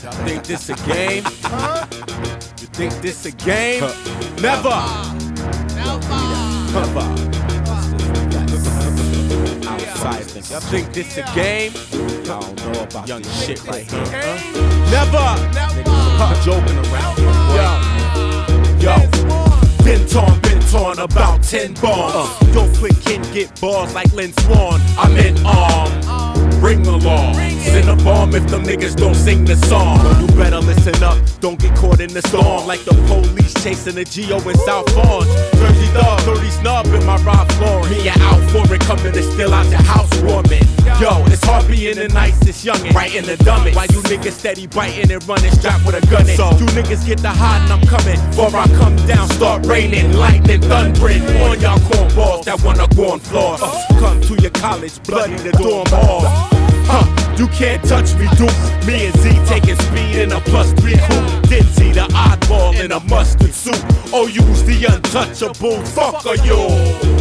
Think this a game? You think this a game? Never. Outsiders. Y'all think this a game? Y'all don't know about young shit right here. Never. Joking around. Yo. Been torn about 10 bombs. Don't quit, kid, get balls like Lynn Swan. I'm in arm. Bring along. Send a bomb if them niggas don't sing the song. You better listen up, don't get caught in the storm. Like the police chasing a Geo in South Orange. Jersey dog, 30 snub in my Ralph Lauren. Me and out for it, coming to steal out your housewarming. Yo, it's hard being the nicest youngin', right in the dumbest. Why you niggas steady biting and running, strapped with a gun in. So you niggas get the hot and I'm coming. Before I come down, start raining, lightning, thundering on y'all cornballs that wanna go on floors. Come to your college, bloody the dorm halls. You can't touch me, dude. Me and Z taking speed in a +3 coupe. Dizzy, the oddball in a mustard suit. Oh, you's the untouchable. Fuck are you?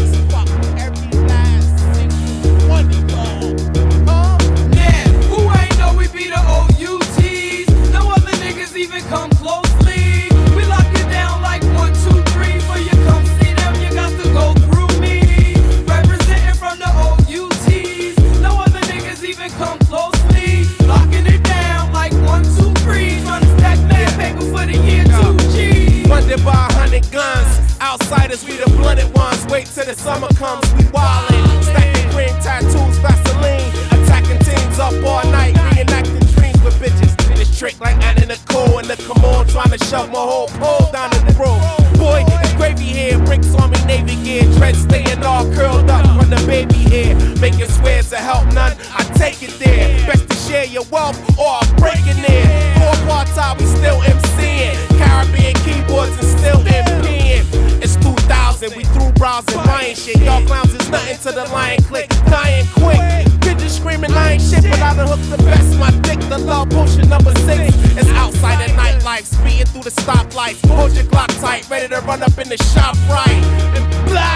Come closely, we lock it down like 1, 2, 3. For you come see them, you got to go through me. Representing from the OUTs, no other niggas even come closely. Locking it down like 1, 2, 3. Trying to stack mad paper for the year 2G. Funded by 100 guns, outsiders we the blooded ones. Wait till the summer comes, we wildin'. Stacking green tattoos, Vaseline. Attacking teams up all night, reenacting dreams with bitches. Trick like Anna Nicole and the come on, trying to shove my whole pole down in the road. Boy, it's gravy hair, bricks on me, navy gear, dreads staying all curled up from the baby hair. Making swears to help none, I take it there. Best to share your wealth or I'm breaking it. 4 part-time, we still MCing. Caribbean keyboards and still MPing. It's 2000, we through browsing, buying shit. Y'all clowns is nothing to the lion click, dying quick. Bitches screaming I ain't shit, but I done hooked the best. My dick, the love potion number 6. It's outside at nightlife, speeding through the stoplights. Hold your Glock tight, ready to run up in the shop right and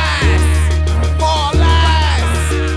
blast. All eyes.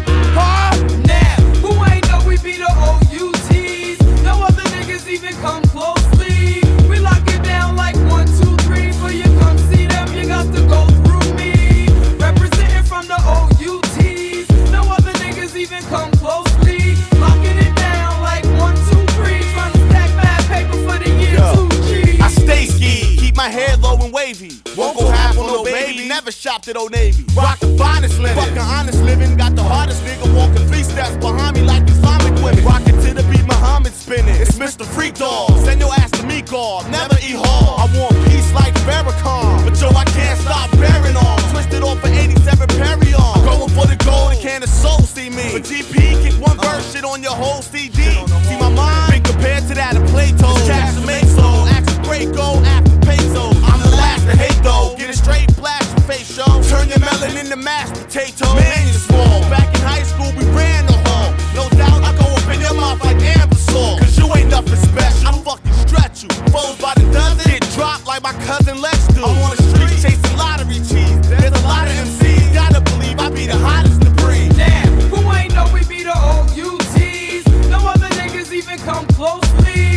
Now, who ain't know we be the OUTs? No other niggas even come closely. We lock it down like 1, 2, 3. For you come see them, you got to go through me. Representing from the OUTs, no other niggas even come closely. Locking it down like 1, 2, 3. Trying to stack mad paper for the year 2G. I stay ski, keep my head low and wavy. Won't go half on no baby, never shopped at Old Navy. Rock the finest linen, fucking honest living. Got the hardest nigga walking 3 steps behind me like Islamic women. Rockin' to the beat, Muhammad spinning. It's Mr. Freak Dog, send your ass to me, God. Never eat hard. I want peace like Farrakhan, but yo, I can't stop bearing on. Twisted off for 87 Perry on. Going for the gold, a can of soul, see me. But GP, kick one verse, shit on your whole CD. See my mind, big compared to that of Plato. Cash to make so, act great go after peso. I'm the last to hate though. Get a straight blast your face show. Turn your melon into mashed potato. Man, you're small. Back in high school, we ran the hall. No doubt, I go up in your mouth like Ambassador. Cause you ain't nothing special. I'm fucking stretch you. Foes by the dozen, get dropped like my cousin Lex do. I'm on the street chasing lottery cheese. There's a lot of MCs. Gotta believe I be the hottest in the breed. Now, who ain't know we be the OUTs? No other niggas even come closely.